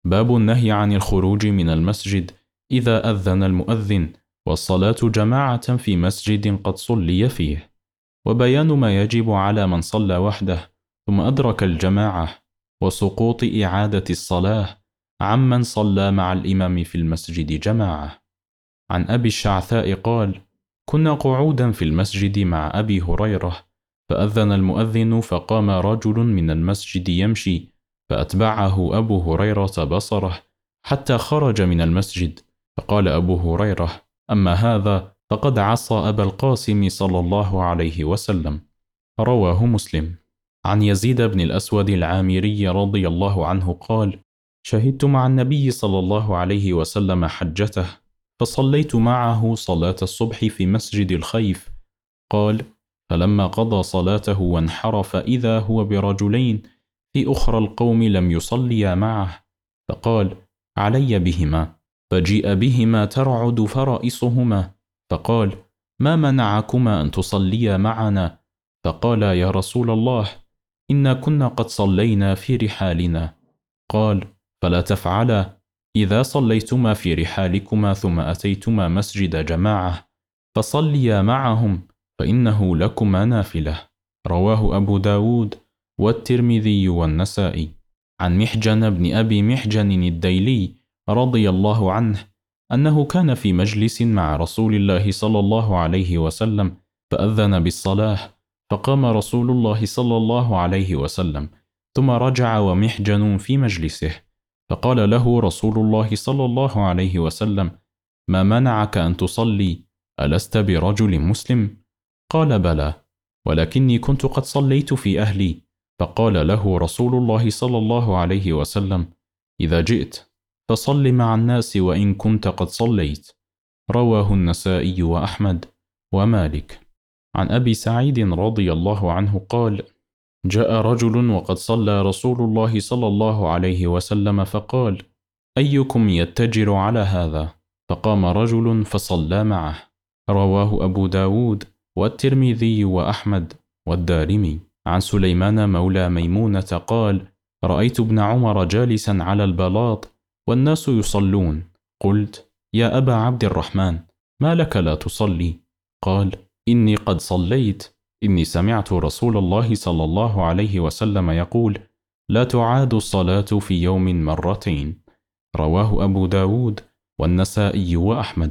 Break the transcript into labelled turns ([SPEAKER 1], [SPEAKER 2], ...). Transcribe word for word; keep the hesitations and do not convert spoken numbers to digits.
[SPEAKER 1] باب النهي عن الخروج من المسجد إذا أذن المؤذن، والصلاة جماعة في مسجد قد صلي فيه، وبيان ما يجب على من صلى وحده ثم أدرك الجماعة، وسقوط إعادة الصلاة عمن صلى مع الإمام في المسجد جماعة. عن أبي الشعثاء قال: كنا قعودا في المسجد مع أبي هريرة، فأذن المؤذن فقام رجل من المسجد يمشي، فأتبعه أبو هريرة بصره حتى خرج من المسجد، فقال أبو هريرة: أما هذا فقد عصى أبا القاسم صلى الله عليه وسلم. رواه مسلم. عن يزيد بن الأسود العامري رضي الله عنه قال: شهدت مع النبي صلى الله عليه وسلم حجته، فصليت معه صلاة الصبح في مسجد الخيف. قال: فلما قضى صلاته وانحرف إذا هو برجلين في أخرى القوم لم يصليا معه، فقال: علي بهما. فجيء بهما ترعد فرائصهما، فقال: ما منعكما أن تصليا معنا؟ فقالا: يا رسول الله، إنا كنا قد صلينا في رحالنا. قال: فلا تفعلا، إذا صليتما في رحالكما ثم أتيتما مسجد جماعة فصليا معهم، فإنه لكما نافلة. رواه أبو داود والترمذي والنسائي. عن محجن بن أبي محجن الديلي رضي الله عنه أنه كان في مجلس مع رسول الله صلى الله عليه وسلم، فأذن بالصلاة، فقام رسول الله صلى الله عليه وسلم، ثم رجع ومحجن في مجلسه، فقال له رسول الله صلى الله عليه وسلم: ما منعك أن تصلي؟ ألست برجل مسلم؟ قال: بلى، ولكني كنت قد صليت في أهلي. فقال له رسول الله صلى الله عليه وسلم: إذا جئت فصل مع الناس وإن كنت قد صليت. رواه النسائي وأحمد ومالك. عن أبي سعيد رضي الله عنه قال: جاء رجل وقد صلى رسول الله صلى الله عليه وسلم، فقال: أيكم يتجر على هذا؟ فقام رجل فصلى معه. رواه أبو داود والترمذي وأحمد والدارمي. عن سليمان مولى ميمونة قال: رأيت ابن عمر جالسا على البلاط والناس يصلون، قلت: يا أبا عبد الرحمن، ما لك لا تصلي؟ قال: إني قد صليت، إني سمعت رسول الله صلى الله عليه وسلم يقول: لا تعاد الصلاة في يوم مرتين. رواه أبو داود والنسائي وأحمد.